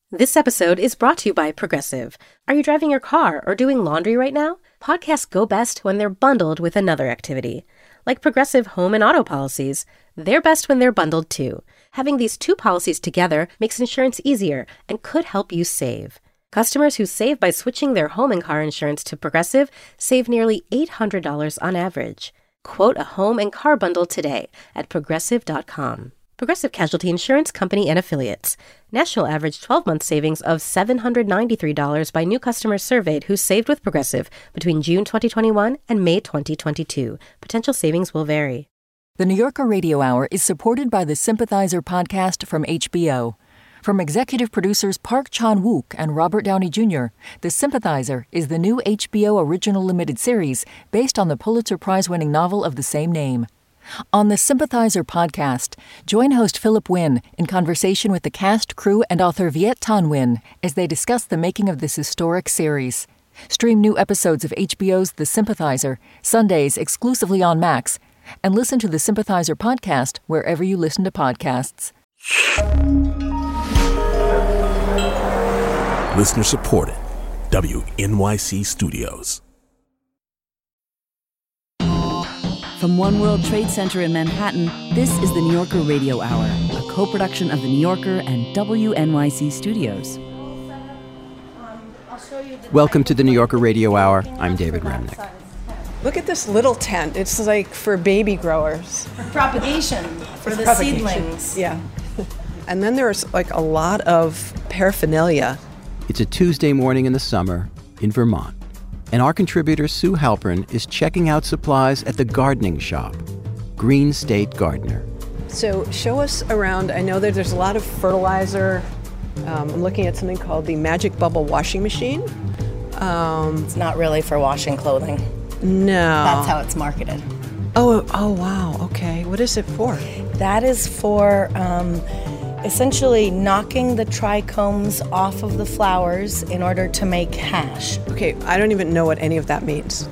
This episode is brought to you by Progressive. Are you driving your car or doing laundry right now? Podcasts go best when they're bundled with another activity. Like Progressive home and auto policies, they're best when they're bundled too. Having these two policies together makes insurance easier and could help you save. Customers who save by switching their home and car insurance to Progressive save nearly $800 on average. Quote a home and car bundle today at Progressive.com. Progressive Casualty Insurance Company and Affiliates. National average 12-month savings of $793 by new customers surveyed who saved with Progressive between June 2021 and May 2022. Potential savings will vary. The New Yorker Radio Hour is supported by the Sympathizer podcast from HBO. From executive producers Park Chan-wook and Robert Downey Jr., The Sympathizer is the new HBO original limited series based on the Pulitzer Prize-winning novel of the same name. On the Sympathizer podcast, join host Philip Wynn in conversation with the cast, crew, and author Viet Thanh Nguyen as they discuss the making of this historic series. Stream new episodes of HBO's The Sympathizer, Sundays exclusively on Max, and listen to the Sympathizer podcast wherever you listen to podcasts. Listener supported. WNYC Studios. From One World Trade Center in Manhattan, this is the New Yorker Radio Hour, a co-production of The New Yorker and WNYC Studios. Welcome to the New Yorker Radio Hour. I'm David Remnick. Look at this little tent. It's like for baby growers. Propagation, for the seedlings. Yeah. And then there's like a lot of paraphernalia. It's a Tuesday morning in the summer in Vermont. And our contributor, Sue Halpern, is checking out supplies at the gardening shop, Green State Gardener. So show us around. I know that there's a lot of fertilizer. I'm looking at something called the Magic Bubble washing machine. It's not really for washing clothing. No. That's how it's marketed. Oh, wow. Okay. What is it for? That is for essentially knocking the trichomes off of the flowers in order to make hash. Okay, I don't even know what any of that means.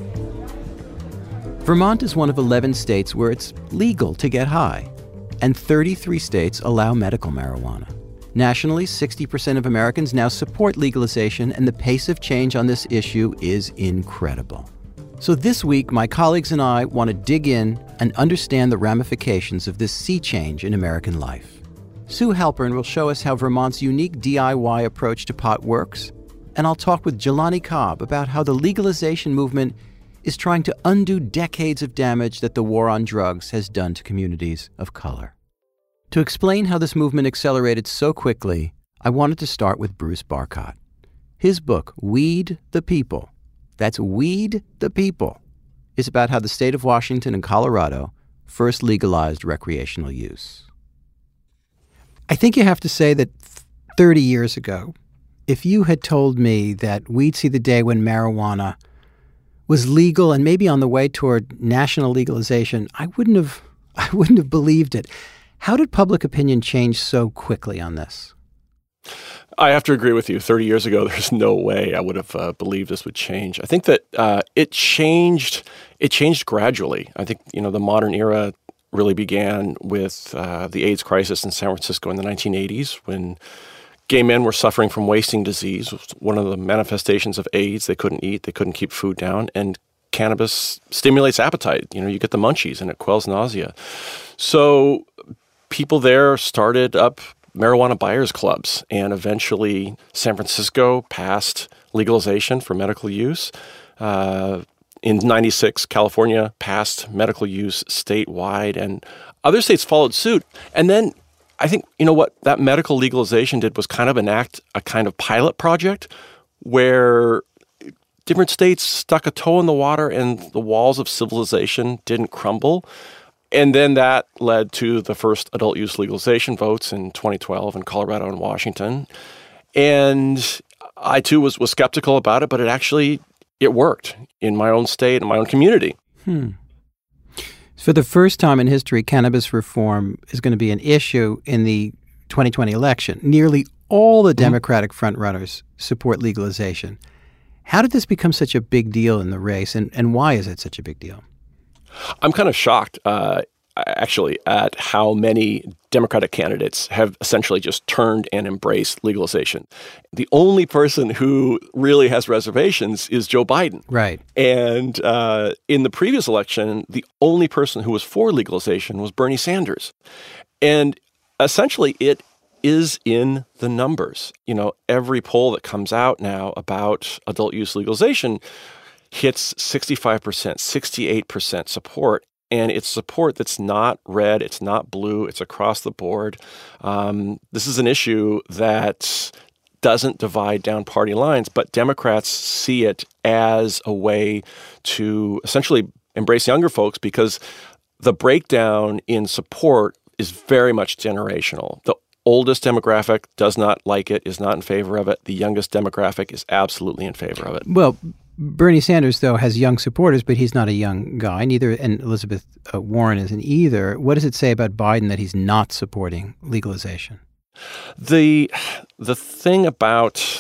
Vermont is one of 11 states where it's legal to get high, and 33 states allow medical marijuana. Nationally, 60% of Americans now support legalization, and the pace of change on this issue is incredible. So this week, my colleagues and I want to dig in and understand the ramifications of this sea change in American life. Sue Halpern will show us how Vermont's unique DIY approach to pot works, and I'll talk with Jelani Cobb about how the legalization movement is trying to undo decades of damage that the war on drugs has done to communities of color. To explain how this movement accelerated so quickly, I wanted to start with Bruce Barcott. His book, Weed the People, that's Weed the People, is about how the state of Washington and Colorado first legalized recreational use. I think you have to say that 30 years ago, if you had told me that we'd see the day when marijuana was legal and maybe on the way toward national legalization, I wouldn't have believed it. How did public opinion change so quickly on this? I have to agree with you. 30 years ago, there's no way I would have believed this would change. I think that it changed gradually. I think, the modern era really began with the AIDS crisis in San Francisco in the 1980s when gay men were suffering from wasting disease. It was one of the manifestations of AIDS. They couldn't eat. They couldn't keep food down. And cannabis stimulates appetite. You get the munchies and it quells nausea. So people there started up marijuana buyers clubs, and eventually San Francisco passed legalization for medical use. In 96, California passed medical use statewide, and other states followed suit. And then I think, what that medical legalization did was kind of enact a kind of pilot project where different states stuck a toe in the water and the walls of civilization didn't crumble. And then that led to the first adult use legalization votes in 2012 in Colorado and Washington. And I, too, was skeptical about it, but it worked in my own state and my own community. For the first time in history, cannabis reform is going to be an issue in the 2020 election. Nearly all the Democratic frontrunners support legalization. How did this become such a big deal in the race, and why is it such a big deal? I'm kind of shocked. actually, at how many Democratic candidates have essentially just turned and embraced legalization. The only person who really has reservations is Joe Biden. Right. And in the previous election, the only person who was for legalization was Bernie Sanders. And essentially, it is in the numbers. Every poll that comes out now about adult use legalization hits 65%, 68% support. And it's support that's not red, it's not blue, it's across the board. This is an issue that doesn't divide down party lines, but Democrats see it as a way to essentially embrace younger folks because the breakdown in support is very much generational. The oldest demographic does not like it, is not in favor of it. The youngest demographic is absolutely in favor of it. Well, Bernie Sanders, though, has young supporters, but he's not a young guy. And Elizabeth Warren isn't either. What does it say about Biden that he's not supporting legalization? The thing about,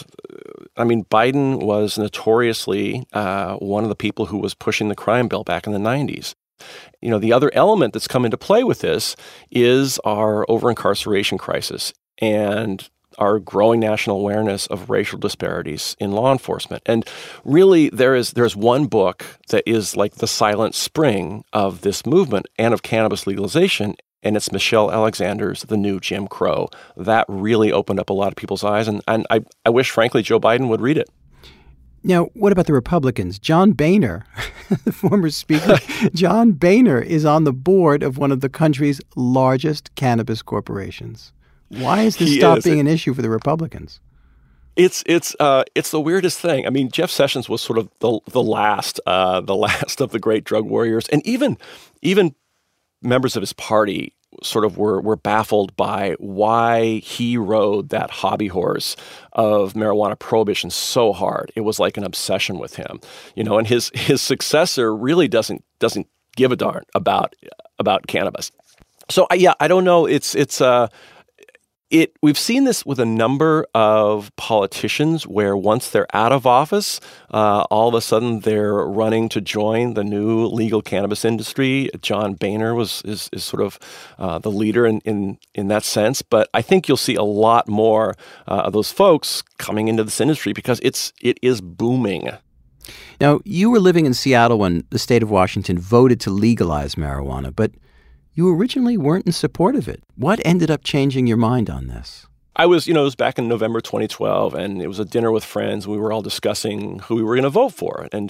Biden was notoriously one of the people who was pushing the crime bill back in the 90s. The other element that's come into play with this is our over-incarceration crisis and our growing national awareness of racial disparities in law enforcement. And really, there's one book that is like the silent spring of this movement and of cannabis legalization, and it's Michelle Alexander's The New Jim Crow. That really opened up a lot of people's eyes, and I wish, frankly, Joe Biden would read it. Now, what about the Republicans? John Boehner, the former speaker, John Boehner is on the board of one of the country's largest cannabis corporations. Why is this being an issue for the Republicans? It's the weirdest thing. Jeff Sessions was sort of the last of the great drug warriors, and even members of his party sort of were baffled by why he rode that hobby horse of marijuana prohibition so hard. It was like an obsession with him, And his successor really doesn't give a darn about cannabis. So I don't know. We've seen this with a number of politicians where once they're out of office, all of a sudden they're running to join the new legal cannabis industry. John Boehner is sort of the leader in that sense. But I think you'll see a lot more of those folks coming into this industry because it is booming. Now, you were living in Seattle when the state of Washington voted to legalize marijuana, but you originally weren't in support of it. What ended up changing your mind on this? It was back in November 2012, and it was a dinner with friends. We were all discussing who we were going to vote for. And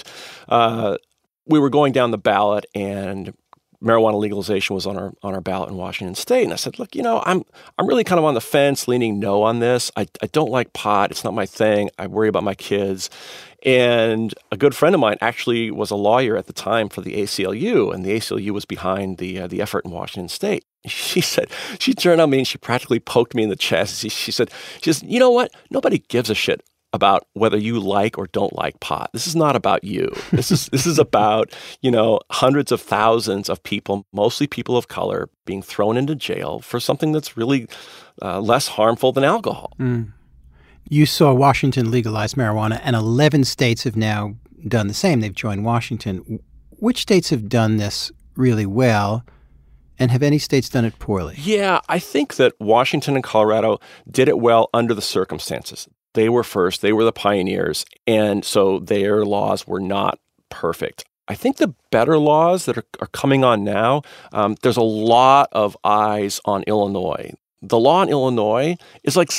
we were going down the ballot, and marijuana legalization was on our ballot in Washington State. And I said, look, I'm really kind of on the fence, leaning no on this. I don't like pot. It's not my thing. I worry about my kids. And a good friend of mine actually was a lawyer at the time for the ACLU, and the ACLU was behind the effort in Washington State. She turned on me and she practically poked me in the chest. She said, you know what? Nobody gives a shit about whether you like or don't like pot. This is not about you. This is about, hundreds of thousands of people, mostly people of color, being thrown into jail for something that's really less harmful than alcohol. Mm. You saw Washington legalize marijuana, and 11 states have now done the same. They've joined Washington. Which states have done this really well, and have any states done it poorly? Yeah, I think that Washington and Colorado did it well under the circumstances. They were first. They were the pioneers, and so their laws were not perfect. I think the better laws that are coming on now, there's a lot of eyes on Illinois. The law in Illinois is like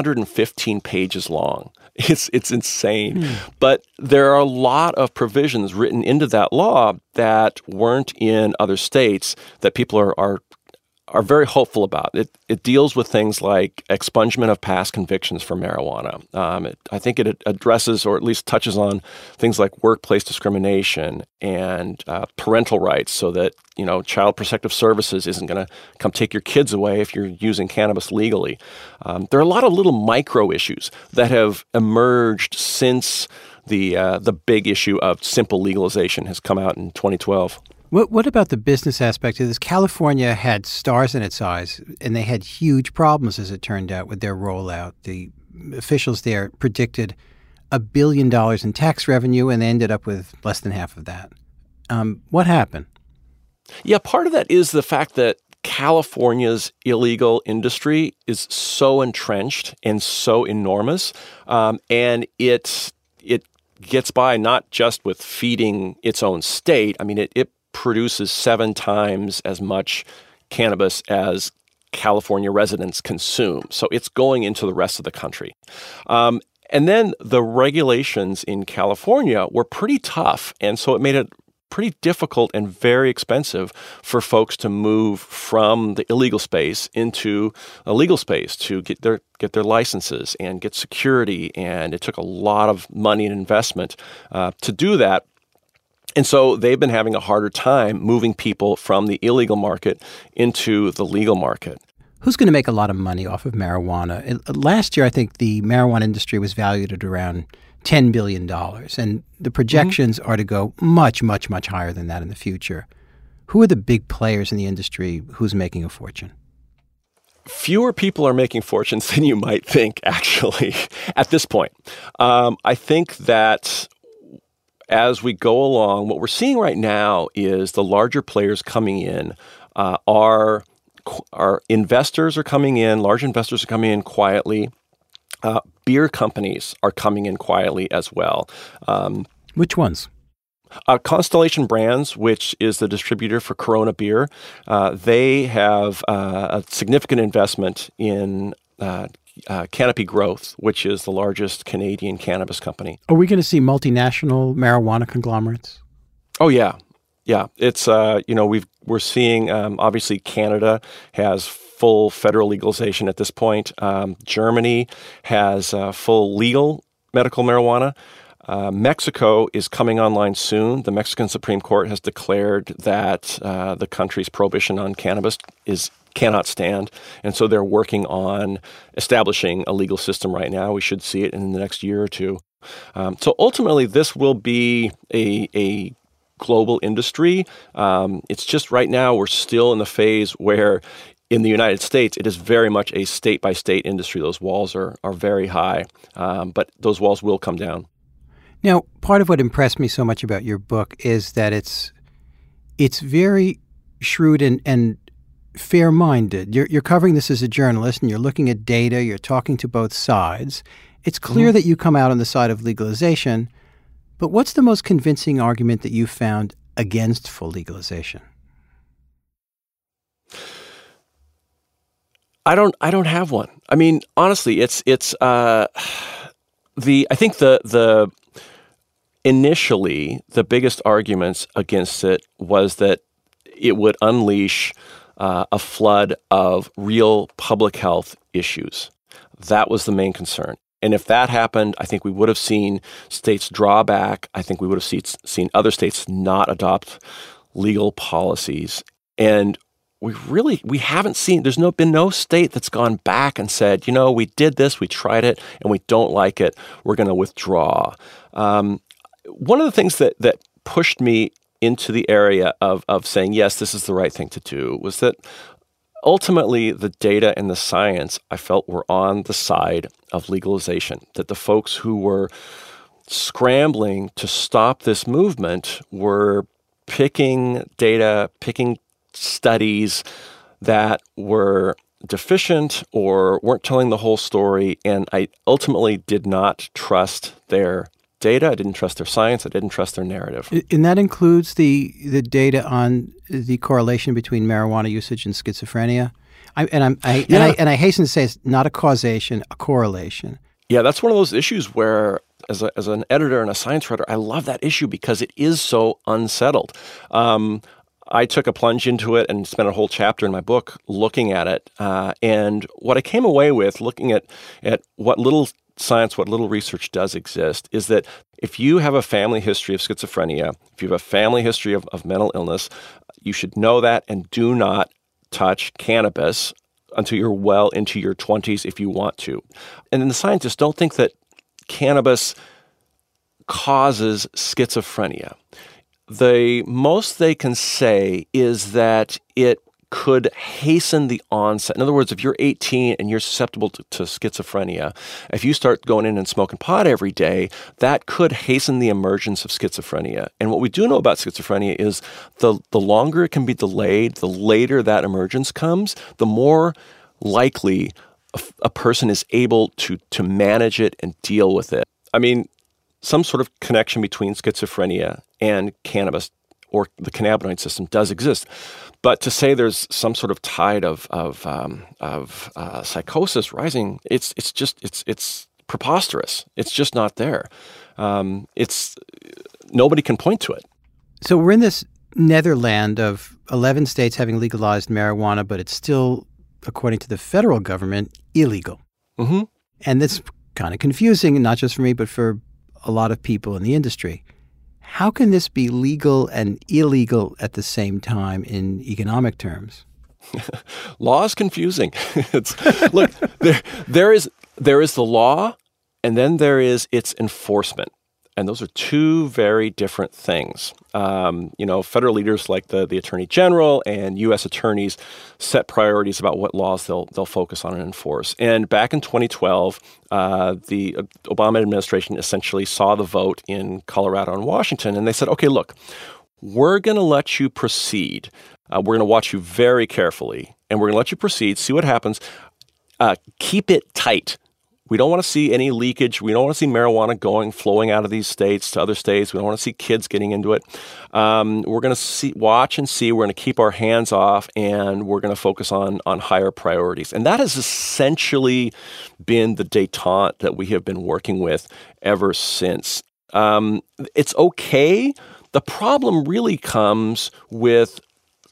615 pages long. It's insane. But there are a lot of provisions written into that law that weren't in other states that people are very hopeful about. It deals with things like expungement of past convictions for marijuana. I think it addresses, or at least touches on, things like workplace discrimination and parental rights, so that Child Protective Services isn't going to come take your kids away if you're using cannabis legally. There are a lot of little micro issues that have emerged since the big issue of simple legalization has come out in 2012. What about the business aspect of this? California had stars in its eyes, and they had huge problems, as it turned out, with their rollout. The officials there predicted $1 billion in tax revenue, and they ended up with less than half of that. What happened? Yeah, part of that is the fact that California's illegal industry is so entrenched and so enormous, and it gets by not just with feeding its own state. I mean, it produces 7 times as much cannabis as California residents consume. So it's going into the rest of the country. And then the regulations in California were pretty tough, and so it made it pretty difficult and very expensive for folks to move from the illegal space into a legal space to get their licenses and get security. And it took a lot of money and investment to do that. And so they've been having a harder time moving people from the illegal market into the legal market. Who's going to make a lot of money off of marijuana? Last year, I think the marijuana industry was valued at around $10 billion, and the projections are to go much, much, much higher than that in the future. Who are the big players in the industry? Who's making a fortune? Fewer people are making fortunes than you might think, actually, at this point. I think that as we go along, what we're seeing right now is the larger players coming in are investors are coming in, large investors are coming in quietly. Beer companies are coming in quietly as well. Which ones? Constellation Brands, which is the distributor for Corona beer, they have a significant investment in Canopy Growth, which is the largest Canadian cannabis company. Are we going to see multinational marijuana conglomerates? Oh, yeah. Yeah. It's, we're seeing, obviously, Canada has full federal legalization at this point. Germany has full legal medical marijuana. Mexico is coming online soon. The Mexican Supreme Court has declared that the country's prohibition on cannabis cannot stand. And so they're working on establishing a legal system right now. We should see it in the next year or two. So ultimately, this will be a global industry. It's just right now we're still in the phase where in the United States, it is very much a state-by-state industry. Those walls are very high, but those walls will come down. Now, part of what impressed me so much about your book is that it's very shrewd and fair-minded. You're covering this as a journalist, and you're looking at data. You're talking to both sides. It's clear that you come out on the side of legalization, but what's the most convincing argument that you found against full legalization? I don't have one. I mean, honestly, I think the initially the biggest arguments against it was that it would unleash a flood of real public health issues. That was the main concern. And if that happened, I think we would have seen states draw back. I think we would have seen other states not adopt legal policies. And we haven't seen, there's been no state that's gone back and said, we did this, we tried it, and we don't like it, we're going to withdraw. One of the things that pushed me into the area of saying, yes, this is the right thing to do was that ultimately the data and the science I felt were on the side of legalization, that the folks who were scrambling to stop this movement were picking data, picking studies that were deficient or weren't telling the whole story, and I ultimately did not trust their data. I didn't trust their science. I didn't trust their narrative. And that includes the data on the correlation between marijuana usage and schizophrenia. I hasten to say it's not a causation, a correlation. Yeah, that's one of those issues where, as an editor and a science writer, I love that issue because it is so unsettled. I took a plunge into it and spent a whole chapter in my book looking at it. And what I came away with, looking at what little science, what little research does exist, is that if you have a family history of schizophrenia, if you have a family history of mental illness, you should know that and do not touch cannabis until you're well into your 20s if you want to. And then the scientists don't think that cannabis causes schizophrenia. The most they can say is that it could hasten the onset. In other words, if you're 18 and you're susceptible to schizophrenia, if you start going in and smoking pot every day, that could hasten the emergence of schizophrenia. And what we do know about schizophrenia is the longer it can be delayed, the later that emergence comes, the more likely a person is able to manage it and deal with it. I mean, some sort of connection between schizophrenia and cannabis or the cannabinoid system does exist. But to say there's some sort of tide of psychosis rising, it's preposterous. It's just not there. Nobody can point to it. So we're in this netherland of 11 states having legalized marijuana, but it's still, according to the federal government, illegal. Mm-hmm. And that's kind of confusing, and not just for me, but for a lot of people in the industry. How can this be legal and illegal at the same time in economic terms? Law is confusing. Look, there is the law, and then there is its enforcement. And those are two very different things. Federal leaders like the Attorney General and U.S. attorneys set priorities about what laws they'll focus on and enforce. And back in 2012, the Obama administration essentially saw the vote in Colorado and Washington, and they said, okay, look, we're going to let you proceed. We're going to watch you very carefully, and we're going to let you proceed, see what happens. Keep it tight. We don't want to see any leakage. We don't want to see marijuana flowing out of these states to other states. We don't want to see kids getting into it. We're going to watch and see. We're going to keep our hands off, and we're going to focus on higher priorities. And that has essentially been the détente that we have been working with ever since. It's okay. The problem really comes with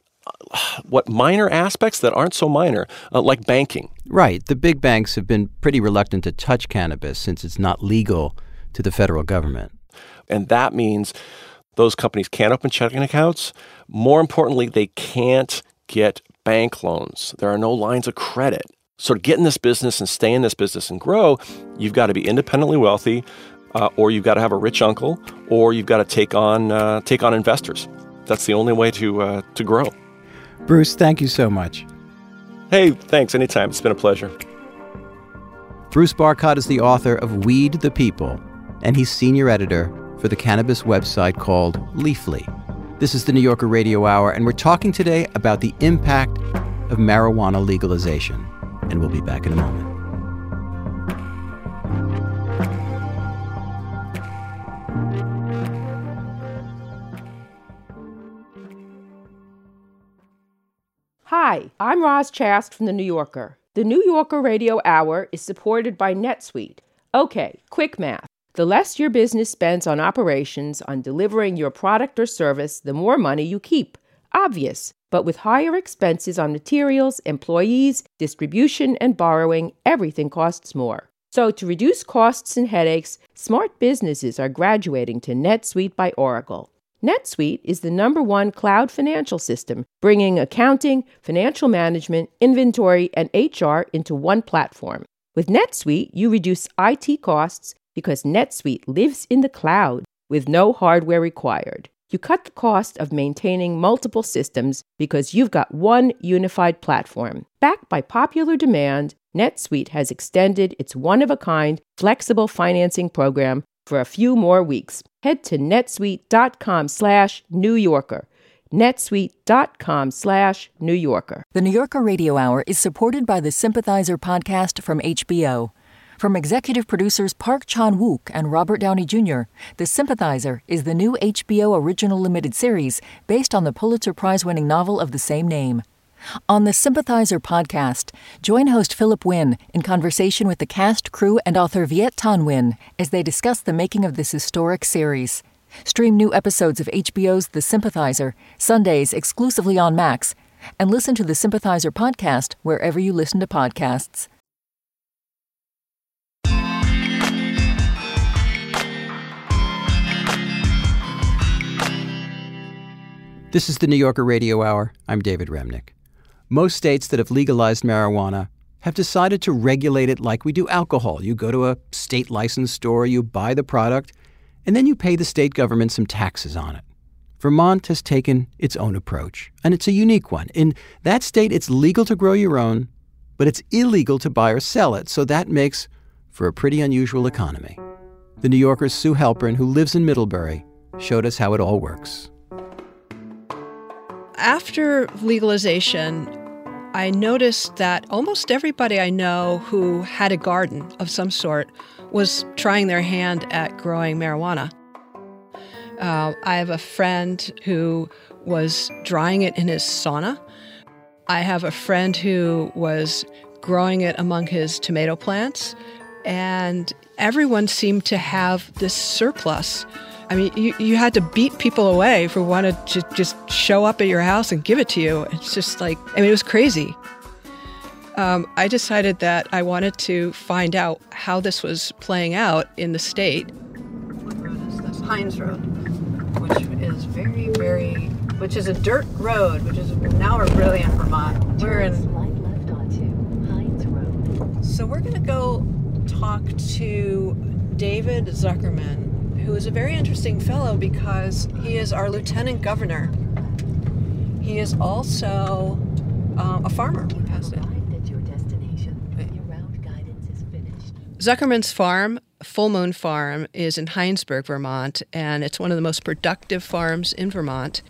minor aspects that aren't so minor, like banking. Right. The big banks have been pretty reluctant to touch cannabis since it's not legal to the federal government. And that means those companies can't open checking accounts. More importantly, they can't get bank loans. There are no lines of credit. So to get in this business and stay in this business and grow, you've got to be independently wealthy, or you've got to have a rich uncle, or you've got to take on investors. That's the only way to grow. Bruce, thank you so much. Hey, thanks. Anytime. It's been a pleasure. Bruce Barcott is the author of Weed the People, and he's senior editor for the cannabis website called Leafly. This is the New Yorker Radio Hour, and we're talking today about the impact of marijuana legalization. And we'll be back in a moment. Hi, I'm Roz Chast from The New Yorker. The New Yorker Radio Hour is supported by NetSuite. Okay, quick math. The less your business spends on operations, on delivering your product or service, the more money you keep. Obvious. But with higher expenses on materials, employees, distribution, and borrowing, everything costs more. So to reduce costs and headaches, smart businesses are graduating to NetSuite by Oracle. NetSuite is the #1 cloud financial system, bringing accounting, financial management, inventory, and HR into one platform. With NetSuite, you reduce IT costs because NetSuite lives in the cloud with no hardware required. You cut the cost of maintaining multiple systems because you've got one unified platform. Backed by popular demand, NetSuite has extended its one-of-a-kind flexible financing program for a few more weeks. Head to netsuite.com/New Yorker. netsuite.com/New Yorker. The New Yorker Radio Hour is supported by the Sympathizer podcast from HBO. From executive producers Park Chan-wook and Robert Downey Jr., The Sympathizer is the new HBO original limited series based on the Pulitzer Prize-winning novel of the same name. On the Sympathizer podcast, join host Philip Wynn in conversation with the cast, crew, and author Viet Thanh Nguyen as they discuss the making of this historic series. Stream new episodes of HBO's The Sympathizer, Sundays exclusively on Max, and listen to the Sympathizer podcast wherever you listen to podcasts. This is the New Yorker Radio Hour. I'm David Remnick. Most states that have legalized marijuana have decided to regulate it like we do alcohol. You go to a state licensed store, you buy the product, and then you pay the state government some taxes on it. Vermont has taken its own approach, and it's a unique one. In that state, it's legal to grow your own, but it's illegal to buy or sell it, so that makes for a pretty unusual economy. The New Yorker's Sue Halpern, who lives in Middlebury, showed us how it all works. After legalization, I noticed that almost everybody I know who had a garden of some sort was trying their hand at growing marijuana. I have a friend who was drying it in his sauna. I have a friend who was growing it among his tomato plants. And everyone seemed to have this surplus. I mean, you had to beat people away for wanting to just show up at your house and give it to you. It's just like, I mean, it was crazy. I decided that I wanted to find out how this was playing out in the state. What road is this? Hines Road, which is a dirt road, which is, now we're really in Vermont. We're in left onto Hines Road. So we're going to go talk to David Zuckerman, who is a very interesting fellow because he is our lieutenant governor. He is also a farmer. We passed it. Zuckerman's farm, Full Moon Farm, is in Hinesburg, Vermont, and it's one of the most productive farms in Vermont.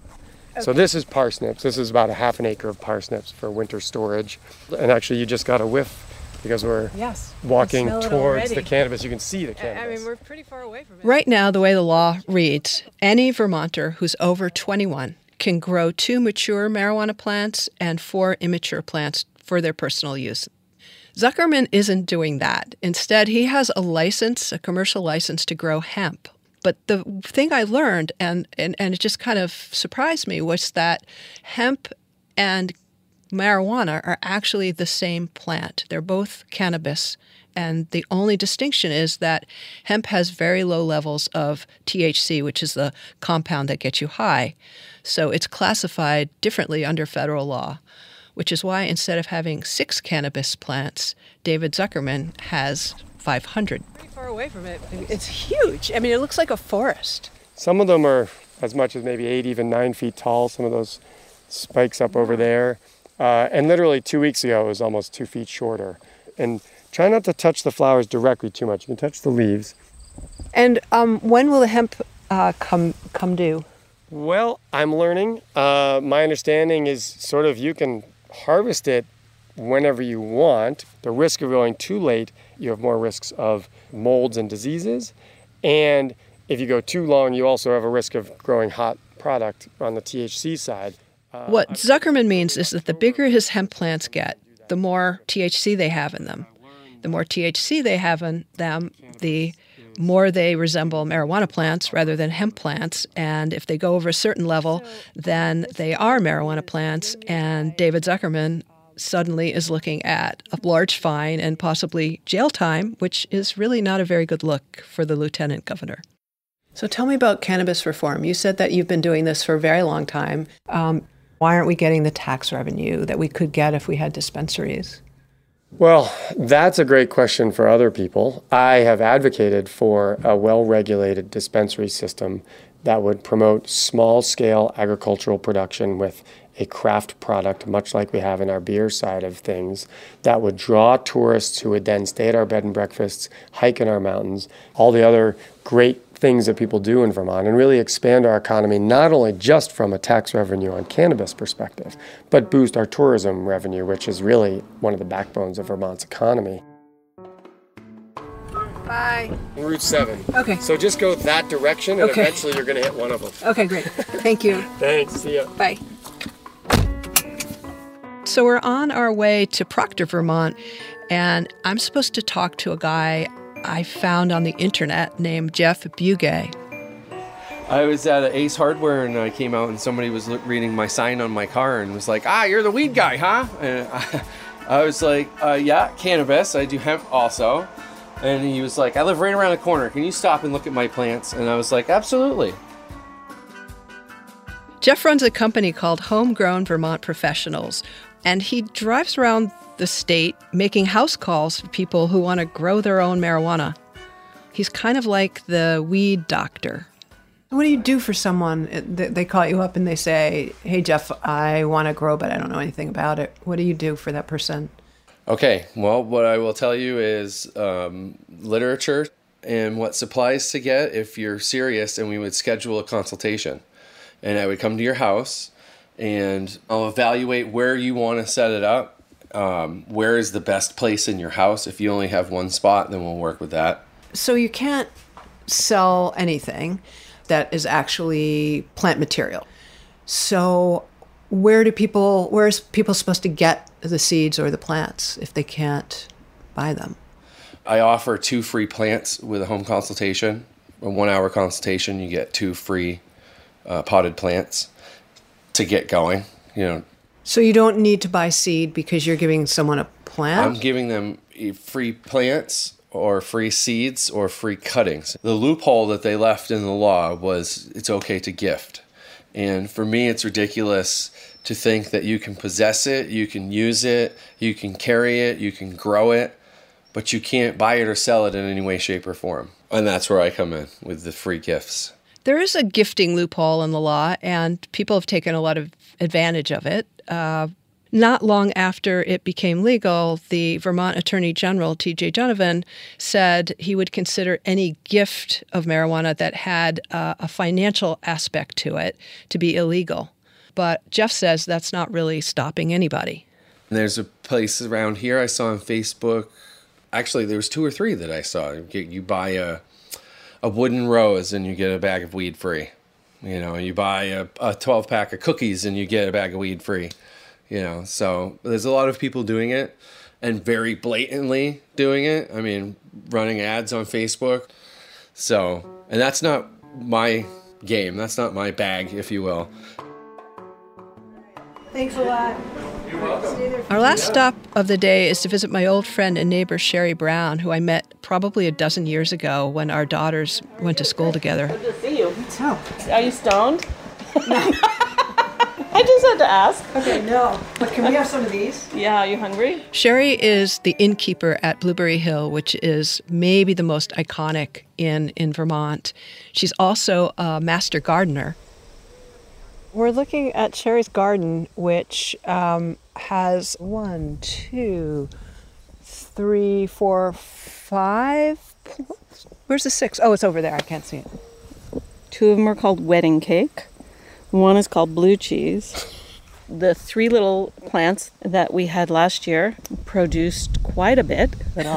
So this is parsnips. This is about a half an acre of parsnips for winter storage. And actually, you just got a whiff because we're walking towards the cannabis. You can see the cannabis. I mean, we're pretty far away from it. Right now, the way the law reads, any Vermonter who's over 21 can grow 2 mature marijuana plants and 4 immature plants for their personal use. Zuckerman isn't doing that. Instead, he has a license, a commercial license to grow hemp. But the thing I learned, and it just kind of surprised me, was that hemp and marijuana are actually the same plant. They're both cannabis. And the only distinction is that hemp has very low levels of THC, which is the compound that gets you high. So it's classified differently under federal law, which is why instead of having 6 cannabis plants, David Zuckerman has 500. Pretty far away from it. It's huge. I mean, it looks like a forest. Some of them are as much as maybe 8, even 9 feet tall. Some of those spikes up over there. And literally 2 weeks ago, it was almost 2 feet shorter. And try not to touch the flowers directly too much. You can touch the leaves. And when will the hemp come due? Well, I'm learning. My understanding is sort of you can harvest it whenever you want. The risk of going too late, you have more risks of molds and diseases. And if you go too long, you also have a risk of growing hot product on the THC side. What Zuckerman means is that the bigger his hemp plants get, the more THC they have in them. The more THC they have in them, the more they resemble marijuana plants rather than hemp plants. And if they go over a certain level, then they are marijuana plants. And David Zuckerman suddenly is looking at a large fine and possibly jail time, which is really not a very good look for the lieutenant governor. So tell me about cannabis reform. You said that you've been doing this for a very long time. Why aren't we getting the tax revenue that we could get if we had dispensaries? Well, that's a great question for other people. I have advocated for a well-regulated dispensary system that would promote small-scale agricultural production with a craft product, much like we have in our beer side of things, that would draw tourists who would then stay at our bed and breakfasts, hike in our mountains, all the other great things that people do in Vermont, and really expand our economy, not only just from a tax revenue on cannabis perspective, but boost our tourism revenue, which is really one of the backbones of Vermont's economy. Bye. Route 7. Okay. So just go that direction, and eventually you're going to hit one of them. Okay, great. Thank you. Thanks. See ya. Bye. So we're on our way to Proctor, Vermont, and I'm supposed to talk to a guy I found on the internet named Jeff Bugay. I was at Ace Hardware and I came out and somebody was reading my sign on my car and was like, you're the weed guy, huh? And I was like, yeah, cannabis. I do hemp also. And he was like, I live right around the corner. Can you stop and look at my plants? And I was like, absolutely. Jeff runs a company called Homegrown Vermont Professionals, and he drives around the state making house calls for people who want to grow their own marijuana. He's kind of like the weed doctor. What do you do for someone? They call you up and they say, hey, Jeff, I want to grow, but I don't know anything about it. What do you do for that person? Okay, well, what I will tell you is literature and what supplies to get if you're serious, and we would schedule a consultation. And I would come to your house, and I'll evaluate where you want to set it up. Where is the best place in your house? If you only have one spot, then we'll work with that. So you can't sell anything that is actually plant material. So where is people supposed to get the seeds or the plants if they can't buy them? I offer 2 free plants with a home consultation. A 1-hour consultation, you get 2 free potted plants to get going. So you don't need to buy seed because you're giving someone a plant? I'm giving them free plants or free seeds or free cuttings. The loophole that they left in the law was it's okay to gift. And for me, it's ridiculous to think that you can possess it, you can use it, you can carry it, you can grow it, but you can't buy it or sell it in any way, shape, or form. And that's where I come in with the free gifts. There is a gifting loophole in the law, and people have taken a lot of advantage of it. Not long after it became legal, the Vermont Attorney General, T.J. Donovan, said he would consider any gift of marijuana that had a financial aspect to it to be illegal. But Jeff says that's not really stopping anybody. There's a place around here I saw on Facebook. Actually, there was 2 or 3 that I saw. You buy a wooden rose and you get a bag of weed free. You buy a 12-pack of cookies and you get a bag of weed free. So there's a lot of people doing it and very blatantly doing it. I mean, running ads on Facebook. So, and that's not my game. That's not my bag, if you will. Thanks a lot. You're welcome. Our last stop of the day is to visit my old friend and neighbor, Sherry Brown, who I met probably a dozen years ago when our daughters went to school together. Good to see you. Me too. Are you stoned? No. I just had to ask. Okay, no. But can we have some of these? Yeah, are you hungry? Sherry is the innkeeper at Blueberry Hill, which is maybe the most iconic inn in Vermont. She's also a master gardener. We're looking at Sherry's garden, which has 1, 2, 3, 4, 5. Where's the 6? Oh, it's over there. I can't see it. 2 of them are called wedding cake. 1 is called blue cheese. The 3 little plants that we had last year produced quite a bit.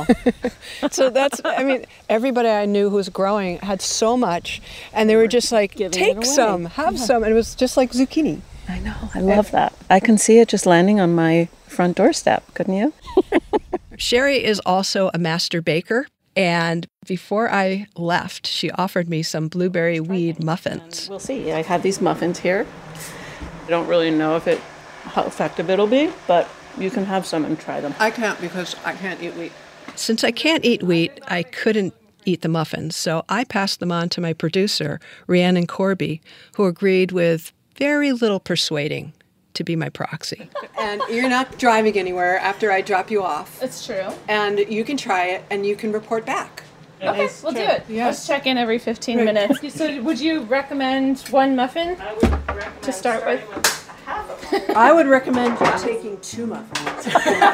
So everybody I knew who was growing had so much, and they were just like, take some, have some, and it was just like zucchini. I know, I love that. I can see it just landing on my front doorstep, couldn't you? Sherry is also a master baker, and before I left, she offered me some blueberry weed muffins. And we'll see. I have these muffins here. I don't really know how effective it'll be, but you can have some and try them. I can't because I can't eat wheat. Since I can't eat wheat, I couldn't eat the muffins, so I passed them on to my producer, Rhiannon Corby, who agreed with very little persuading to be my proxy. And you're not driving anywhere after I drop you off. It's true. And you can try it, and you can report back. Okay, we'll do it. Yeah. Let's check in every 15 minutes. So would you recommend 1 muffin to start with? I would recommend you taking 2 muffins.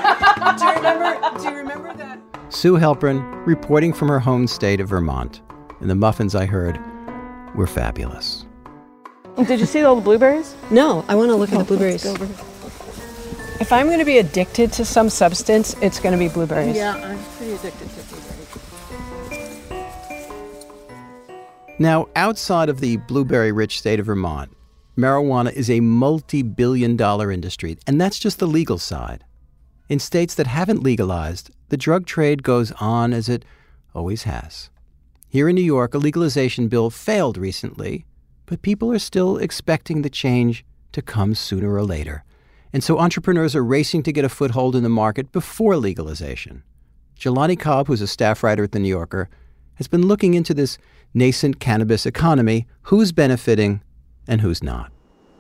Do you remember that? Sue Halpern, reporting from her home state of Vermont. And the muffins I heard were fabulous. Did you see all the blueberries? No, I want to look at the blueberries. If I'm going to be addicted to some substance, it's going to be blueberries. Yeah, I'm pretty addicted to blueberries. Now, outside of the blueberry-rich state of Vermont, marijuana is a multi-billion-dollar industry, and that's just the legal side. In states that haven't legalized, the drug trade goes on as it always has. Here in New York, a legalization bill failed recently, but people are still expecting the change to come sooner or later. And so entrepreneurs are racing to get a foothold in the market before legalization. Jelani Cobb, who's a staff writer at The New Yorker, has been looking into this nascent cannabis economy, who's benefiting and who's not.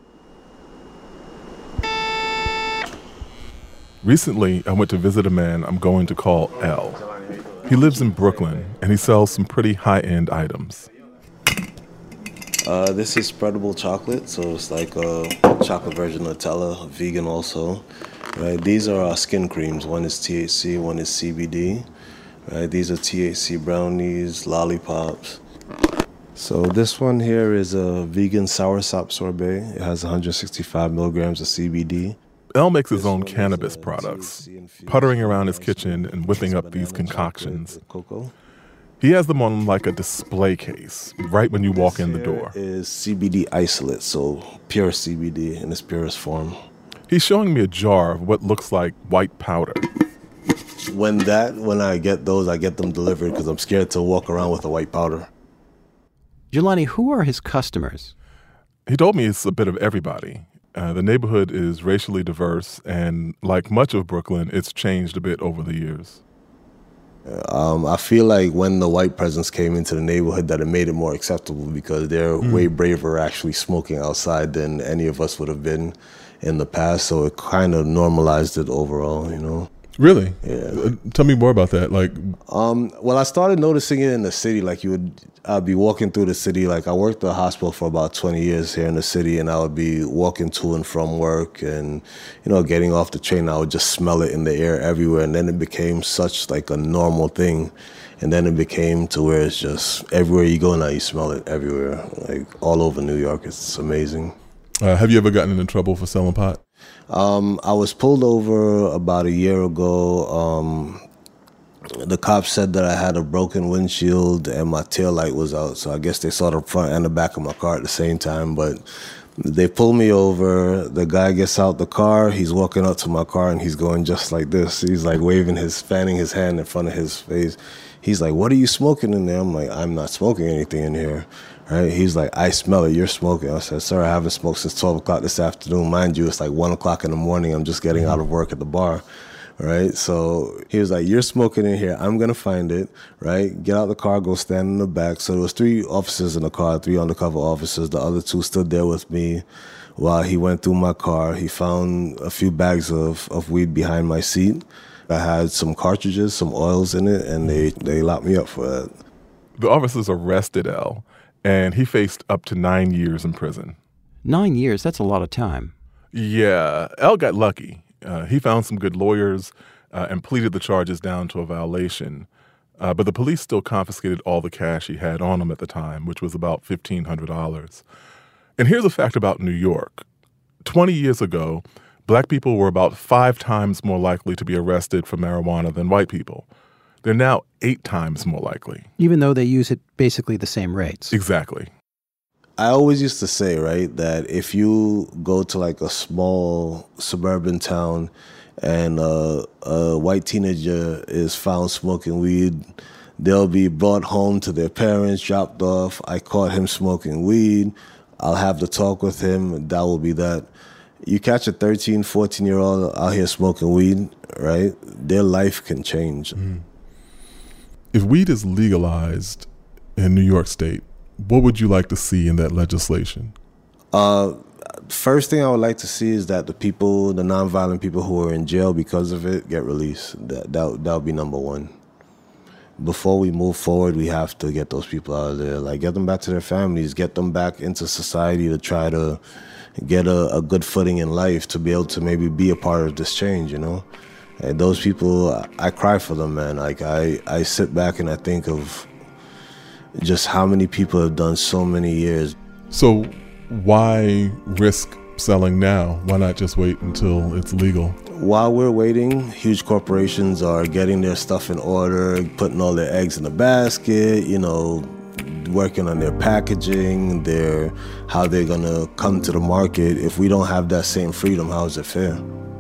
Recently, I went to visit a man I'm going to call L. He lives in Brooklyn, and he sells some pretty high-end items. This is spreadable chocolate, so it's like a chocolate version of Nutella, vegan also. Right, these are our skin creams. One is THC, one is CBD. Right, these are THC brownies, lollipops. So this one here is a vegan soursop sorbet. It has 165 milligrams of CBD. El makes his own cannabis products, puttering around his kitchen and whipping up these concoctions. He has them on like a display case, right when you walk in the door. This is CBD isolate, so pure CBD in its purest form. He's showing me a jar of what looks like white powder. When I get those, I get them delivered because I'm scared to walk around with a white powder. Jelani, who are his customers? He told me it's a bit of everybody. The neighborhood is racially diverse, and like much of Brooklyn, it's changed a bit over the years. I feel like when the white presence came into the neighborhood that it made it more acceptable because they're way braver actually smoking outside than any of us would have been in the past. So it kind of normalized it overall, you know. Really? Yeah. Tell me more about that. Well, I started noticing it in the city. Like I'd be walking through the city. Like I worked at a hospital for about 20 years here in the city, and I would be walking to and from work, and getting off the train, I would just smell it in the air everywhere. And then it became such like a normal thing, and then it became to where it's just everywhere you go now, you smell it everywhere, like all over New York. It's amazing. Have you ever gotten into trouble for selling pot? I was pulled over about a year ago. The cops said that I had a broken windshield and my taillight was out. So I guess they saw the front and the back of my car at the same time. But they pulled me over. The guy gets out the car. He's walking up to my car and he's going just like this. He's like fanning his hand in front of his face. He's like, "What are you smoking in there?" I'm like, "I'm not smoking anything in here." Right? He's like, "I smell it. You're smoking." I said, "Sir, I haven't smoked since 12 o'clock this afternoon." Mind you, it's like 1 o'clock in the morning. I'm just getting out of work at the bar. Right? So he was like, "You're smoking in here. I'm going to find it." Right? Get out the car, go stand in the back. So there was 3 officers in the car, 3 undercover officers. The other 2 stood there with me while he went through my car. He found a few bags of weed behind my seat. I had some cartridges, some oils in it, and they locked me up for that. The officers arrested El, and he faced up to 9 years in prison. 9 years? That's a lot of time. Yeah, El got lucky. He found some good lawyers and pleaded the charges down to a violation. But the police still confiscated all the cash he had on him at the time, which was about $1,500. And here's a fact about New York. 20 years ago, Black people were about 5 times more likely to be arrested for marijuana than white people. They're now 8 times more likely. Even though they use it basically the same rates. Exactly. I always used to say, right, that if you go to like a small suburban town and a white teenager is found smoking weed, they'll be brought home to their parents, dropped off. I caught him smoking weed. I'll have to talk with him. That will be that. You catch a 13, 14-year-old out here smoking weed, right? Their life can change. If weed is legalized in New York State, what would you like to see in that legislation? First thing I would like to see is that the nonviolent people who are in jail because of it get released. That would be number one. Before we move forward, we have to get those people out of there. Like, get them back to their families, get them back into society to try to get a good footing in life to be able to maybe be a part of this change, And those people, I cry for them, man. Like, I sit back and I think of just how many people have done so many years. So why risk selling now? Why not just wait until it's legal? While we're waiting, huge corporations are getting their stuff in order, putting all their eggs in the basket, working on their packaging, how they're going to come to the market. If we don't have that same freedom, how is it fair?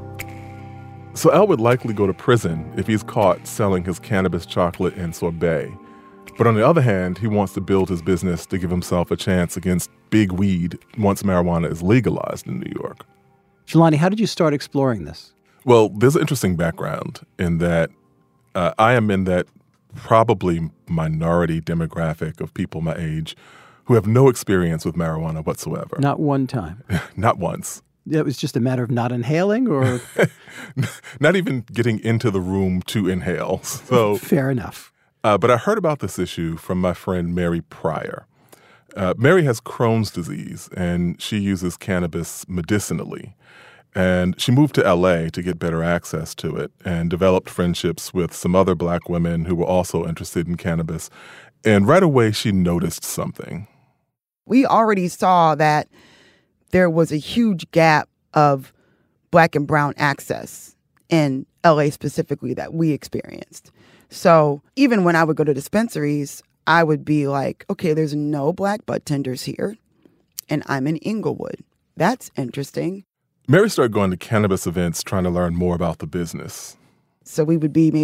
So El would likely go to prison if he's caught selling his cannabis chocolate and sorbet. But on the other hand, he wants to build his business to give himself a chance against big weed once marijuana is legalized in New York. Jelani, how did you start exploring this? Well, there's an interesting background in that I am in that probably minority demographic of people my age who have no experience with marijuana whatsoever. Not one time? Not once. It was just a matter of not inhaling, or? Not even getting into the room to inhale. So fair enough. But I heard about this issue from my friend Mary Pryor. Mary has Crohn's disease, and she uses cannabis medicinally. And she moved to L.A. to get better access to it and developed friendships with some other Black women who were also interested in cannabis. And right away, she noticed something. We already saw that there was a huge gap of Black and brown access in L.A. specifically that we experienced. So even when I would go to dispensaries, I would be like, okay, there's no Black bud tenders here, and I'm in Inglewood. That's interesting. Mary started going to cannabis events trying to learn more about the business. So we would be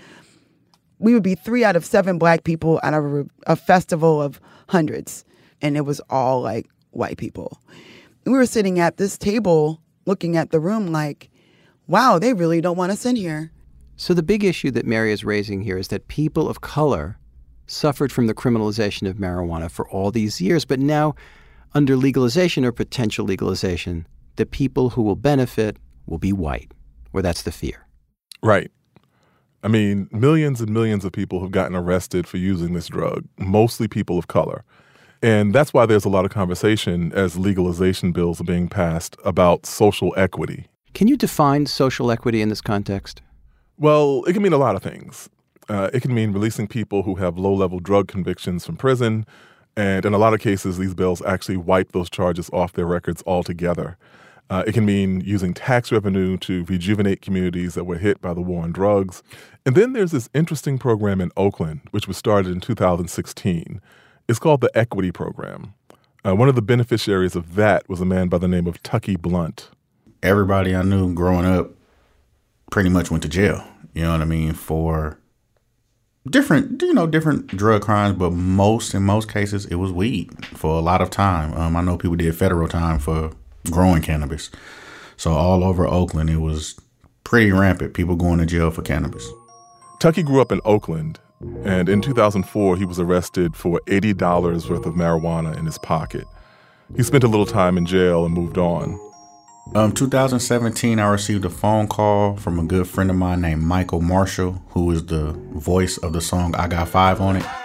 3 out of 7 Black people at a festival of hundreds. And it was all like white people. We were sitting at this table looking at the room like, wow, they really don't want us in here. So the big issue that Mary is raising here is that people of color suffered from the criminalization of marijuana for all these years, but now under legalization or potential legalization, the people who will benefit will be white, or that's the fear. Right. I mean, millions and millions of people have gotten arrested for using this drug, mostly people of color. And that's why there's a lot of conversation as legalization bills are being passed about social equity. Can you define social equity in this context? Well, it can mean a lot of things. It can mean releasing people who have low-level drug convictions from prison. And in a lot of cases, these bills actually wipe those charges off their records altogether. It can mean using tax revenue to rejuvenate communities that were hit by the war on drugs. And then there's this interesting program in Oakland, which was started in 2016. It's called the Equity Program. One of the beneficiaries of that was a man by the name of Tucky Blunt. Everybody I knew growing up pretty much went to jail, you know what I mean, for different drug crimes, but in most cases, it was weed for a lot of time. I know people did federal time for growing cannabis. So all over Oakland, it was pretty rampant, people going to jail for cannabis. Tucky grew up in Oakland, and in 2004, he was arrested for $80 worth of marijuana in his pocket. He spent a little time in jail and moved on. 2017, I received a phone call from a good friend of mine named Michael Marshall, who is the voice of the song I Got 5 on it.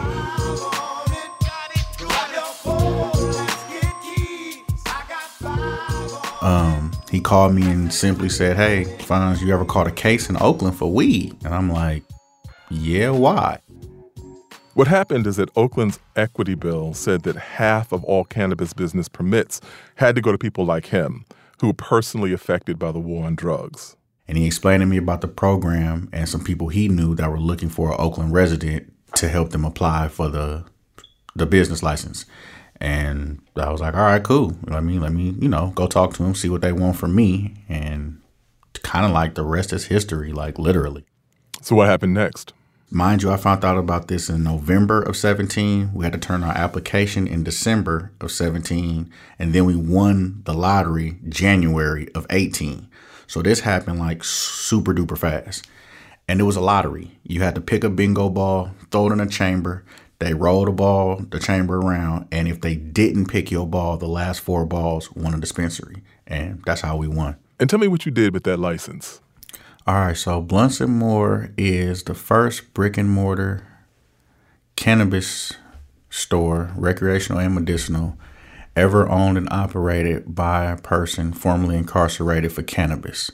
He called me and simply said, hey, Fonz, you ever caught a case in Oakland for weed? And I'm like, yeah, why? What happened is that Oakland's equity bill said that half of all cannabis business permits had to go to people like him, who were personally affected by the war on drugs. And he explained to me about the program and some people he knew that were looking for an Oakland resident to help them apply for the business license. And I was like, all right, cool. Let me, go talk to them, see what they want from me. And kind of like the rest is history, like literally. So what happened next? Mind you, I found out about this in November of 17. We had to turn our application in December of 17. And then we won the lottery January of 18. So this happened like super duper fast. And it was a lottery. You had to pick a bingo ball, throw it in a chamber. They roll the chamber around, and if they didn't pick your ball, the last 4 balls won a dispensary, and that's how we won. And tell me what you did with that license. All right, so Blunts & More is the first brick-and-mortar cannabis store, recreational and medicinal, ever owned and operated by a person formerly incarcerated for cannabis.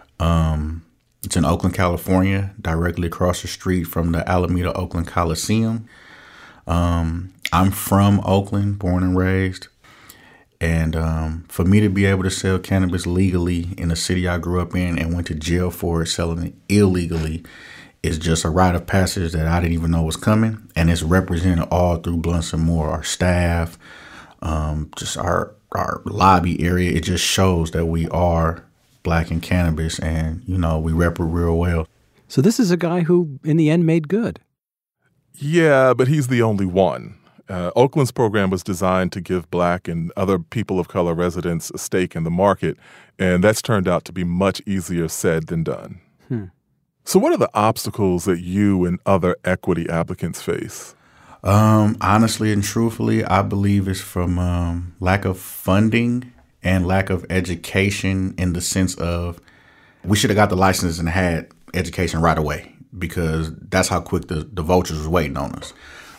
It's in Oakland, California, directly across the street from the Alameda Oakland Coliseum. I'm from Oakland, born and raised. And for me to be able to sell cannabis legally in the city I grew up in and went to jail for it, selling it illegally, is just a rite of passage that I didn't even know was coming. And it's represented all through Blunts & More, our staff, just our lobby area. It just shows that we are Black in cannabis and, we rep it real well. So this is a guy who, in the end, made good. Yeah, but he's the only one. Oakland's program was designed to give Black and other people of color residents a stake in the market, and that's turned out to be much easier said than done. So what are the obstacles that you and other equity applicants face? Honestly and truthfully, I believe it's from lack of funding and lack of education, in the sense of we should have got the license and had education right away, because that's how quick the vultures was waiting on us.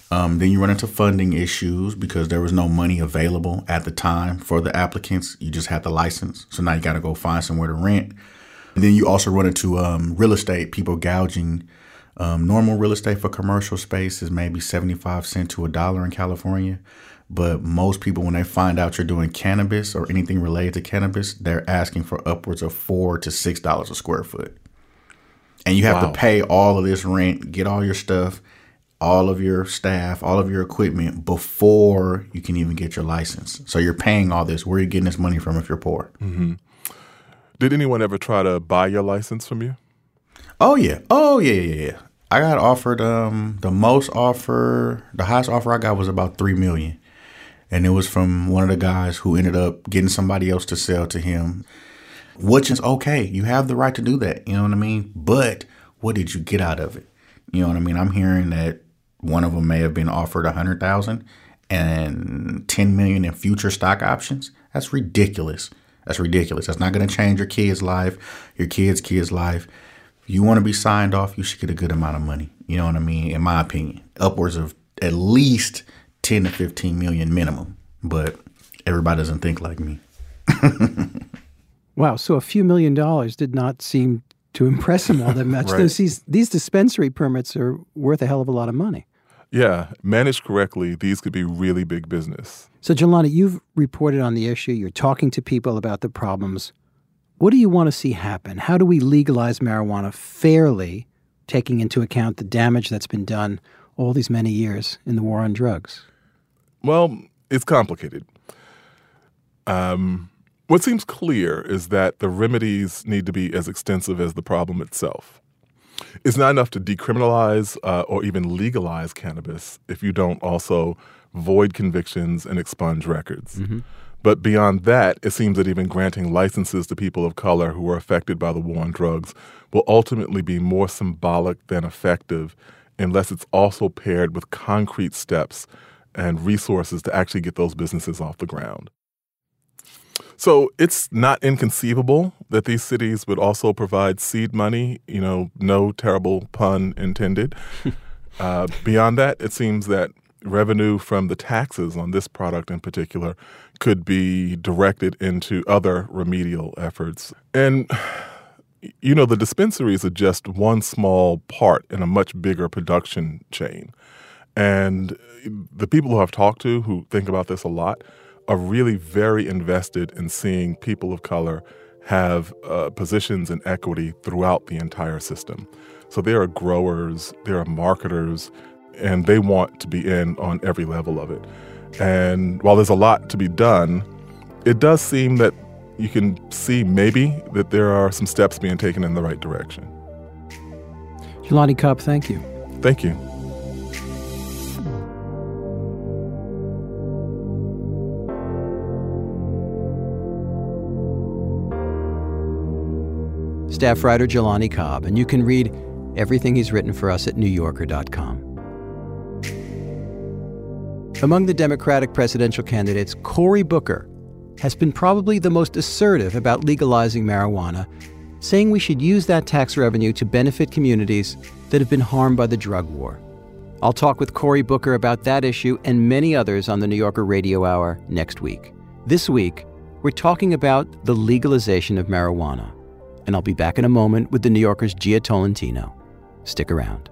Then you run into funding issues because there was no money available at the time for the applicants. You just had the license. So now you got to go find somewhere to rent. And then you also run into real estate, people gouging. Normal real estate for commercial space is maybe 75 cents to $1 in California. But most people, when they find out you're doing cannabis or anything related to cannabis, they're asking for upwards of $4 to $6 a square foot. And you have to pay all of this rent, get all your stuff, all of your staff, all of your equipment before you can even get your license. So you're paying all this. Where are you getting this money from if you're poor? Mm-hmm. Did anyone ever try to buy your license from you? Oh, yeah. I got offered the highest offer I got was about $3 million. And it was from one of the guys who ended up getting somebody else to sell to him, which is okay. You have the right to do that. You know what I mean? But what did you get out of it? You know what I mean? I'm hearing that one of them may have been offered $100,000 and $10 million in future stock options. That's ridiculous. That's not going to change your kid's life, your kid's life. If you want to be signed off, you should get a good amount of money. You know what I mean? In my opinion, upwards of at least 10 to 15 million minimum. But everybody doesn't think like me. Wow. So a few $1 million did not seem to impress him all that much. Right. These dispensary permits are worth a hell of a lot of money. Yeah, managed correctly, these could be really big business. So, Jelani, you've reported on the issue. You're talking to people about the problems. What do you want to see happen? How do we legalize marijuana fairly, taking into account the damage that's been done all these many years in the war on drugs? Well, it's complicated. What seems clear is that the remedies need to be as extensive as the problem itself. It's not enough to decriminalize or even legalize cannabis if you don't also void convictions and expunge records. Mm-hmm. But beyond that, it seems that even granting licenses to people of color who are affected by the war on drugs will ultimately be more symbolic than effective unless it's also paired with concrete steps and resources to actually get those businesses off the ground. So it's not inconceivable that these cities would also provide seed money, no terrible pun intended. Beyond that, it seems that revenue from the taxes on this product in particular could be directed into other remedial efforts. And, the dispensaries are just one small part in a much bigger production chain. And the people who I've talked to who think about this a lot are really very invested in seeing people of color have positions in equity throughout the entire system. So there are growers, there are marketers, and they want to be in on every level of it. And while there's a lot to be done, it does seem that you can see maybe that there are some steps being taken in the right direction. Jelani Cobb, thank you. Thank you. Staff writer Jelani Cobb, and you can read everything he's written for us at NewYorker.com. Among the Democratic presidential candidates, Cory Booker has been probably the most assertive about legalizing marijuana, saying we should use that tax revenue to benefit communities that have been harmed by the drug war. I'll talk with Cory Booker about that issue and many others on the New Yorker Radio Hour next week. This week, we're talking about the legalization of marijuana. And I'll be back in a moment with the New Yorker's Gia Tolentino. Stick around.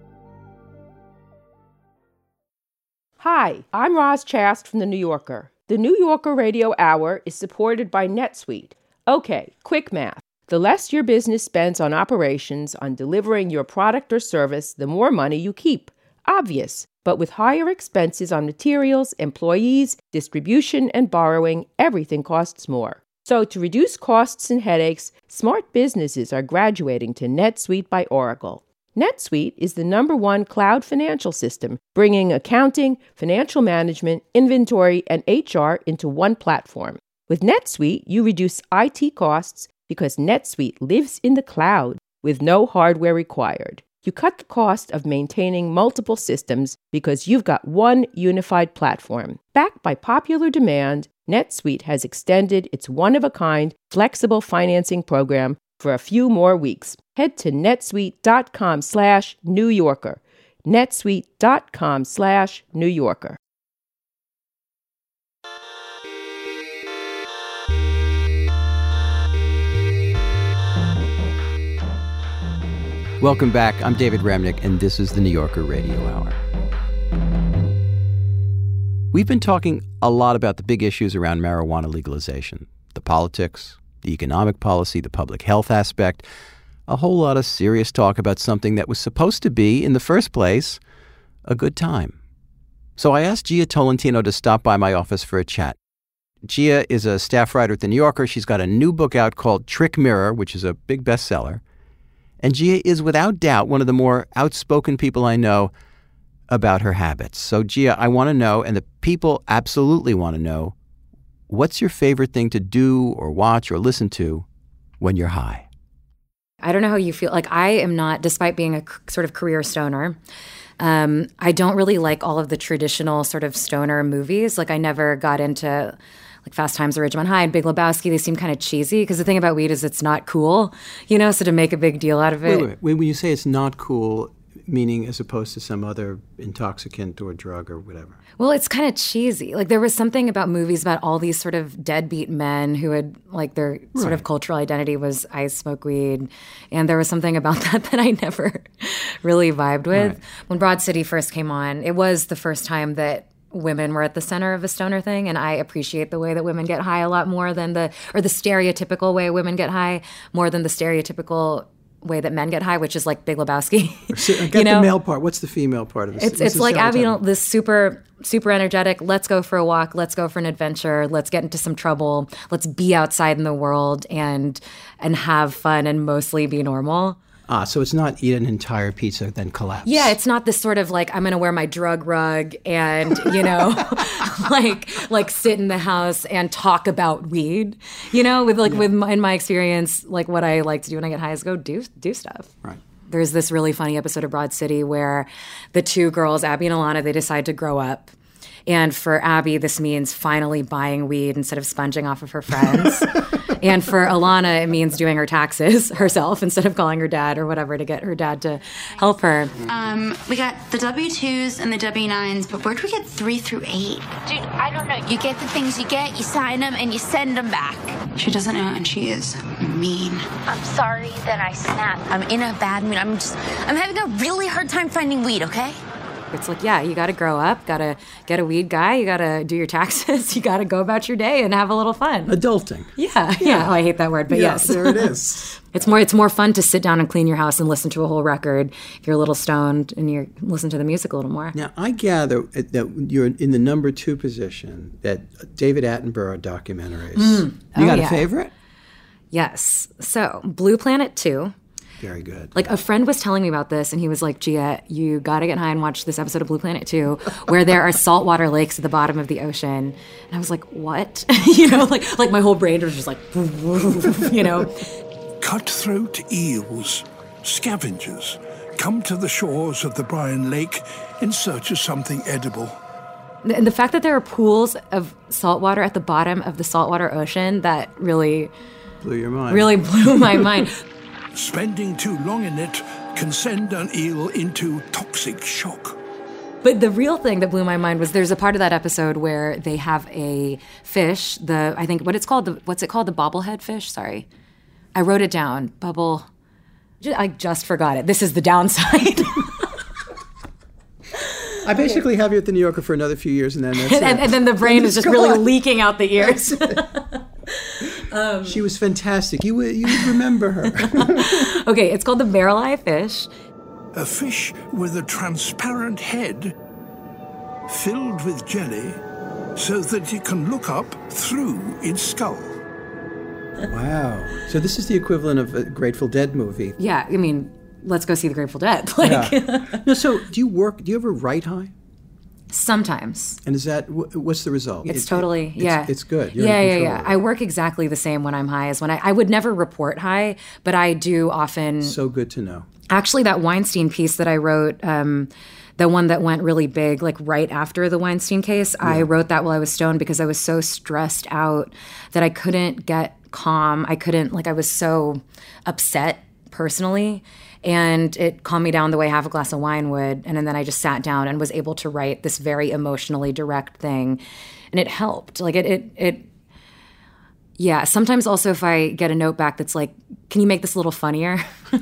Hi, I'm Roz Chast from The New Yorker. The New Yorker Radio Hour is supported by NetSuite. Okay, quick math. The less your business spends on operations, on delivering your product or service, the more money you keep. Obvious. But with higher expenses on materials, employees, distribution, and borrowing, everything costs more. So to reduce costs and headaches, smart businesses are graduating to NetSuite by Oracle. NetSuite is the #1 cloud financial system, bringing accounting, financial management, inventory, and HR into one platform. With NetSuite, you reduce IT costs because NetSuite lives in the cloud with no hardware required. You cut the cost of maintaining multiple systems because you've got one unified platform. Backed by popular demand, NetSuite has extended its one-of-a-kind flexible financing program for a few more weeks. Head to netsuite.com/New Yorker. netsuite.com/New Yorker. Welcome back. I'm David Remnick, and this is the New Yorker Radio Hour. We've been talking a lot about the big issues around marijuana legalization, the politics, the economic policy, the public health aspect, a whole lot of serious talk about something that was supposed to be, in the first place, a good time. So I asked Gia Tolentino to stop by my office for a chat. Gia is a staff writer at The New Yorker. She's got a new book out called Trick Mirror, which is a big bestseller. And Gia is without doubt one of the more outspoken people I know about her habits. So Gia, I want to know, and the people absolutely want to know, what's your favorite thing to do or watch or listen to when you're high? I don't know how you feel. Like, I am not, despite being a sort of career stoner, I don't really like all of the traditional sort of stoner movies. Like, I never got into like Fast Times at Ridgemont High and Big Lebowski. They seem kind of cheesy because the thing about weed is it's not cool, you know, so to make a big deal out of it. Wait. When you say it's not cool, meaning as opposed to some other intoxicant or drug or whatever? Well, it's kind of cheesy. Like, there was something about movies about all these sort of deadbeat men who had, like, their sort of cultural identity was I smoke weed. And there was something about that I never really vibed with. Right. When Broad City first came on, it was the first time that women were at the center of a stoner thing, and I appreciate the way that women get high a lot more than the stereotypical way women get high more than the stereotypical way that men get high, which is like Big Lebowski. I got the male part. What's the female part of this? It's like Abby, this super energetic, let's go for a walk, let's go for an adventure, let's get into some trouble, let's be outside in the world and have fun and mostly be normal. So it's not eat an entire pizza, then collapse. Yeah, it's not this sort of like, I'm going to wear my drug rug and, you know, like sit in the house and talk about weed, you know, in my experience, like what I like to do when I get high is go do stuff. Right. There's this really funny episode of Broad City where the two girls, Abby and Alana, they decide to grow up. And for Abby, this means finally buying weed instead of sponging off of her friends. And for Alana, it means doing her taxes herself instead of calling her dad or whatever to get her dad to help her. We got the W-2s and the W-9s, but where'd we get 3 through 8? Dude, I don't know. You get the things you get, you sign them, and you send them back. She doesn't know, and she is mean. I'm sorry that I snapped. I'm in a bad mood. I'm having a really hard time finding weed, okay? It's like, yeah, you got to grow up, got to get a weed guy, you got to do your taxes, you got to go about your day and have a little fun. Adulting. Yeah. Oh, I hate that word, but yes. There it is. It's more fun to sit down and clean your house and listen to a whole record if you're a little stoned and you listen to the music a little more. Now, I gather that you're in the number 2 position, that David Attenborough documentaries. You got a favorite? Yes. So, Blue Planet 2. Very good. Like, a friend was telling me about this, and he was like, Gia, you got to get high and watch this episode of Blue Planet 2, where there are saltwater lakes at the bottom of the ocean. And I was like, what? You know, like my whole brain was just like, you know. Cutthroat eels, scavengers, come to the shores of the Bryan Lake in search of something edible. And the fact that there are pools of saltwater at the bottom of the saltwater ocean, that really blew your mind. Really blew my mind. Spending too long in it can send an eel into toxic shock. But the real thing that blew my mind was there's a part of that episode where they have a fish, what's it called? The bobblehead fish? Sorry. I wrote it down. I just forgot it. This is the downside. I basically have you at the New Yorker for another few years, and then that's it. And then the brain is just really leaking out the ears. She was fantastic. You would remember her. Okay, it's called the barrel eye fish. A fish with a transparent head filled with jelly so that it can look up through its skull. Wow. So this is the equivalent of a Grateful Dead movie. Yeah, I mean, let's go see the Grateful Dead. No, so do you ever write high? Sometimes. And is that, what's the result? It's totally, yeah. It's good. Yeah. I work exactly the same when I'm high as when I would never report high, but I do often. So good to know. Actually, that Weinstein piece that I wrote, the one that went really big, like right after the Weinstein case, I wrote that while I was stoned because I was so stressed out that I couldn't get calm. I was so upset personally. And it calmed me down the way half a glass of wine would. And then I just sat down and was able to write this very emotionally direct thing. And it helped. Like yeah. Sometimes also if I get a note back that's like, can you make this a little funnier? Add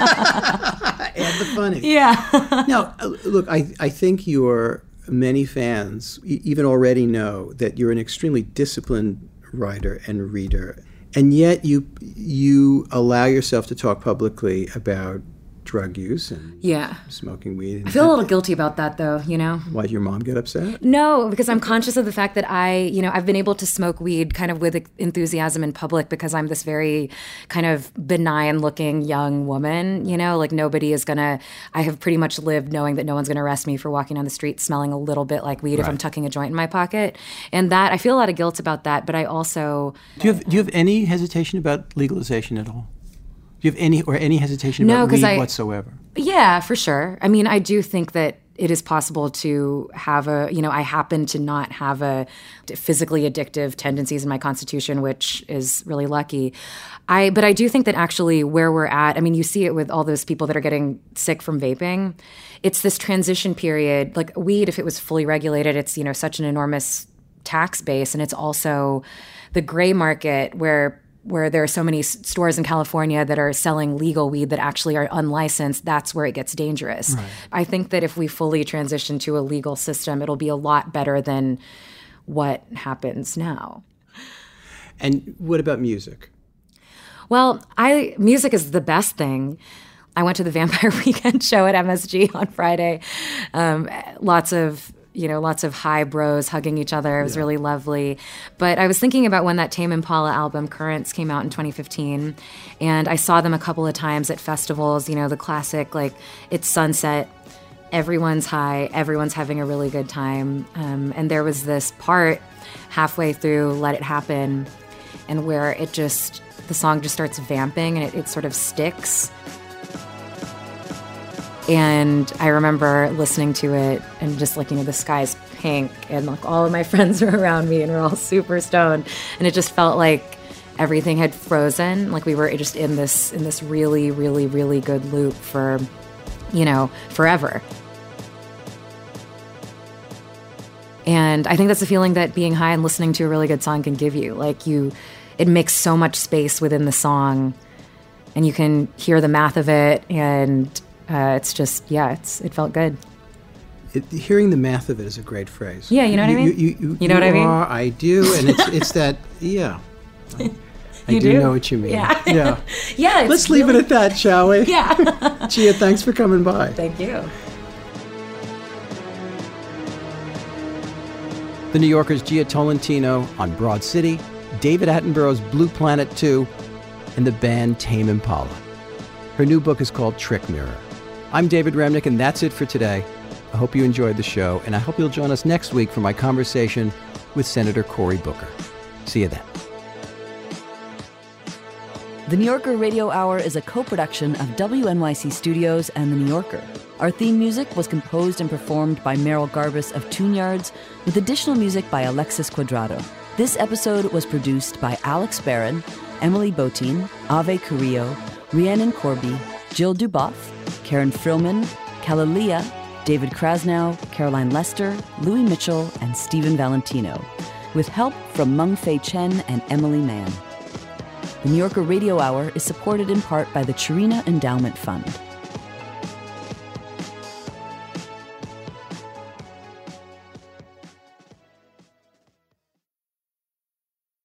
the funny. Yeah. Now, look, I think your many fans even already know that you're an extremely disciplined writer and reader. And yet you allow yourself to talk publicly about drug use and smoking weed. I feel a little guilty about that, though, you know? Why, did your mom get upset? No, because I'm conscious of the fact that I've been able to smoke weed kind of with enthusiasm in public because I'm this very kind of benign-looking young woman, you know? Like nobody is I have pretty much lived knowing that no one's going to arrest me for walking down the street smelling a little bit like weed if I'm tucking a joint in my pocket. And that, I feel a lot of guilt about that, but I also... Do you have any hesitation about legalization at all? Do you have any hesitation about weed whatsoever? Yeah, for sure. I mean, I do think that it is possible to have I happen to not have a physically addictive tendencies in my constitution, which is really lucky. But I do think that actually where we're at, I mean, you see it with all those people that are getting sick from vaping. It's this transition period. Like weed, if it was fully regulated, it's, such an enormous tax base. And it's also the gray market where there are so many stores in California that are selling legal weed that actually are unlicensed, that's where it gets dangerous. Right. I think that if we fully transition to a legal system, it'll be a lot better than what happens now. And what about music? Well, music is the best thing. I went to the Vampire Weekend show at MSG on Friday. Lots of high bros hugging each other. It was really lovely. But I was thinking about when that Tame Impala album, Currents, came out in 2015. And I saw them a couple of times at festivals, the classic, like, it's sunset, everyone's high, everyone's having a really good time. And there was this part halfway through Let It Happen, and where the song just starts vamping and it sort of sticks. And I remember listening to it and just like, the sky's pink and like all of my friends were around me and we're all super stoned. And it just felt like everything had frozen. Like we were just in this really, really, really good loop for, forever. And I think that's the feeling that being high and listening to a really good song can give you. Like it makes so much space within the song and you can hear the math of it and it's just, it felt good. Hearing the math of it is a great phrase. Yeah, you know what I mean? You know what I mean? I do, and it's that, yeah. I do know what you mean. Yeah. Yeah. Yeah. Let's leave it at that, shall we? Yeah. Gia, thanks for coming by. Thank you. The New Yorker's Gia Tolentino on Broad City, David Attenborough's Blue Planet 2, and the band Tame Impala. Her new book is called Trick Mirror. I'm David Remnick, and that's it for today. I hope you enjoyed the show, and I hope you'll join us next week for my conversation with Senator Cory Booker. See you then. The New Yorker Radio Hour is a co-production of WNYC Studios and The New Yorker. Our theme music was composed and performed by Merrill Garbus of Tune Yards, with additional music by Alexis Cuadrado. This episode was produced by Alex Barron, Emily Botein, Ave Carrillo, Rhiannon Corby, Jill Duboff, Karen Frillman, Kalalia, David Krasnow, Caroline Lester, Louis Mitchell, and Stephen Valentino, with help from Meng Fei Chen and Emily Mann. The New Yorker Radio Hour is supported in part by the Chirina Endowment Fund.